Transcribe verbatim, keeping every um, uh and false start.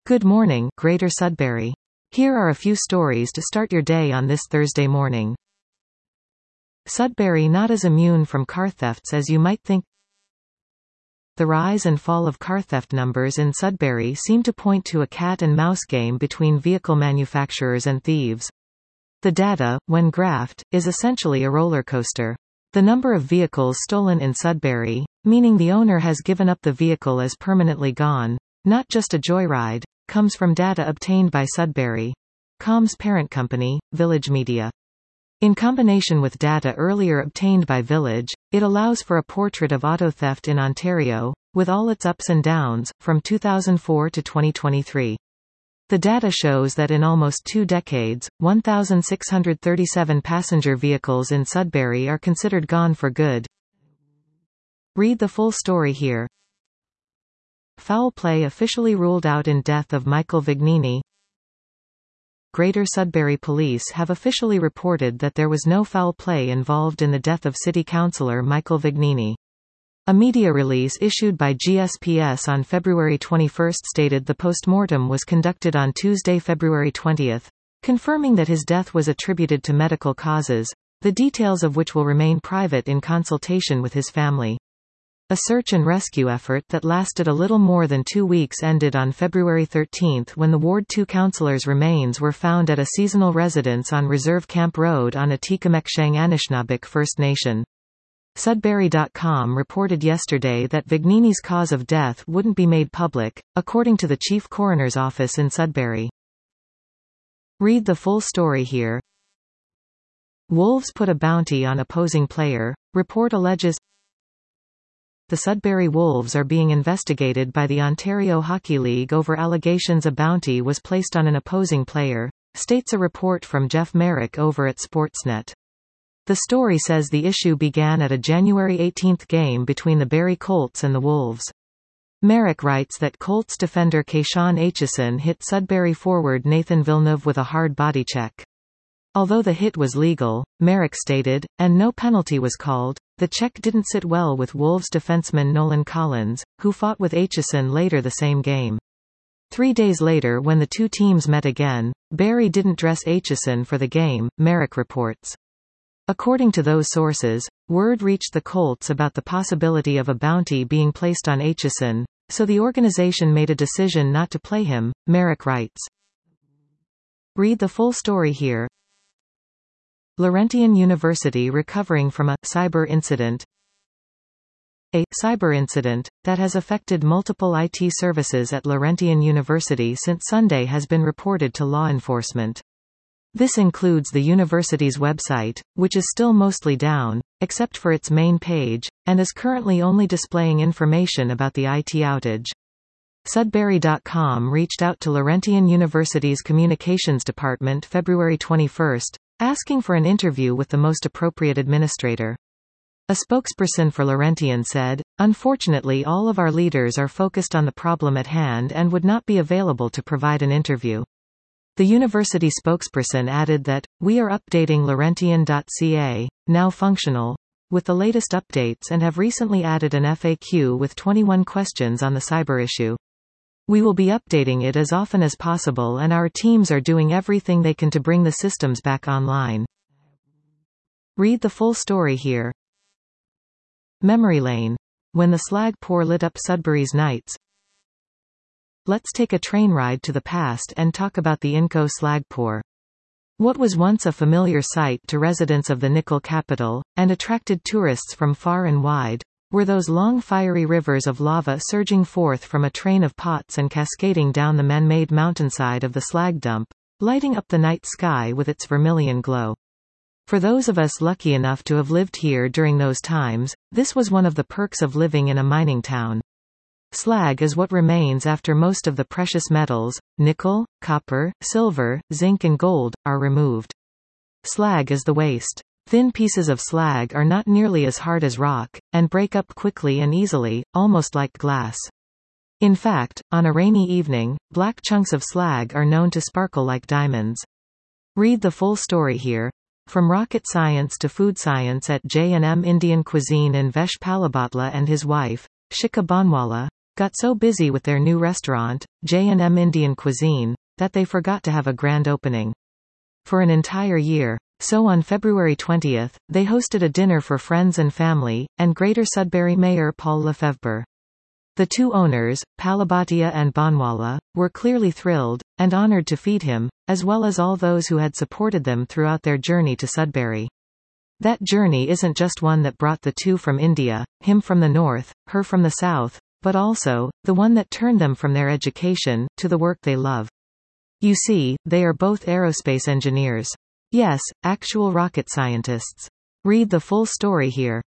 Good morning, Greater Sudbury. Here are a few stories to start your day on this Thursday morning. Sudbury not as immune from car thefts as you might think. The rise and fall of car theft numbers in Sudbury seem to point to a cat-and-mouse game between vehicle manufacturers and thieves. The data, when graphed, is essentially a roller coaster. The number of vehicles stolen in Sudbury, meaning the owner has given up the vehicle as permanently gone, not just a joyride, comes from data obtained by Sudbury Com's parent company, Village Media. In combination with data earlier obtained by Village, it allows for a portrait of auto theft in Ontario, with all its ups and downs, from two thousand four to twenty twenty-three. The data shows that in almost two decades, one thousand six hundred thirty-seven passenger vehicles in Sudbury are considered gone for good. Read the full story here. Foul play officially ruled out in death of Michael Vignini. Greater Sudbury Police have officially reported that there was no foul play involved in the death of City Councillor Michael Vignini. A media release issued by G S P S on February twenty-first stated the post-mortem was conducted on Tuesday, February twentieth, confirming that his death was attributed to medical causes, the details of which will remain private in consultation with his family. A search and rescue effort that lasted a little more than two weeks ended on February thirteenth when the Ward two councillor's remains were found at a seasonal residence on Reserve Camp Road on Atikameksheng Anishinabek First Nation. Sudbury dot com reported yesterday that Vignini's cause of death wouldn't be made public, according to the Chief Coroner's Office in Sudbury. Read the full story here. Wolves put a bounty on opposing player, report alleges. The Sudbury Wolves are being investigated by the Ontario Hockey League over allegations a bounty was placed on an opposing player, states a report from Jeff Merrick over at Sportsnet. The story says the issue began at a January eighteenth game between the Barrie Colts and the Wolves. Merrick writes that Colts defender Keyshawn Aitchison hit Sudbury forward Nathan Villeneuve with a hard body check. Although the hit was legal, Merrick stated, and no penalty was called, the check didn't sit well with Wolves defenseman Nolan Collins, who fought with Aitchison later the same game. Three days later when the two teams met again, Barrie didn't dress Aitchison for the game, Merrick reports. According to those sources, word reached the Colts about the possibility of a bounty being placed on Aitchison, so the organization made a decision not to play him, Merrick writes. Read the full story here. Laurentian University recovering from a cyber incident. A cyber incident that has affected multiple I T services at Laurentian University since Sunday has been reported to law enforcement. This includes the university's website, which is still mostly down, except for its main page, and is currently only displaying information about the I T outage. Sudbury dot com reached out to Laurentian University's Communications Department February twenty-first, asking for an interview with the most appropriate administrator. A spokesperson for Laurentian said, "Unfortunately all of our leaders are focused on the problem at hand and would not be available to provide an interview." The university spokesperson added that, "We are updating Laurentian dot C A, now functional, with the latest updates and have recently added an F A Q with twenty-one questions on the cyber issue. We will be updating it as often as possible and our teams are doing everything they can to bring the systems back online." Read the full story here. Memory lane. When the slag pour lit up Sudbury's nights. Let's take a train ride to the past and talk about the Inco slag pour. What was once a familiar sight to residents of the nickel capital, and attracted tourists from far and wide, were those long fiery rivers of lava surging forth from a train of pots and cascading down the man-made mountainside of the slag dump, lighting up the night sky with its vermilion glow. For those of us lucky enough to have lived here during those times, this was one of the perks of living in a mining town. Slag is what remains after most of the precious metals, nickel, copper, silver, zinc and gold, are removed. Slag is the waste. Thin pieces of slag are not nearly as hard as rock, and break up quickly and easily, almost like glass. In fact, on a rainy evening, black chunks of slag are known to sparkle like diamonds. Read the full story here. From rocket science to food science at J and M Indian Cuisine in Vesh Palabhatla and his wife, Shikha Banwala, got so busy with their new restaurant, J and M Indian Cuisine, that they forgot to have a grand opening for an entire year. So on February twentieth, they hosted a dinner for friends and family, and Greater Sudbury Mayor Paul Lefebvre. The two owners, Palabhatia and Banwala, were clearly thrilled, and honoured to feed him, as well as all those who had supported them throughout their journey to Sudbury. That journey isn't just one that brought the two from India, him from the north, her from the south, but also, the one that turned them from their education, to the work they love. You see, they are both aerospace engineers. Yes, actual rocket scientists. Read the full story here.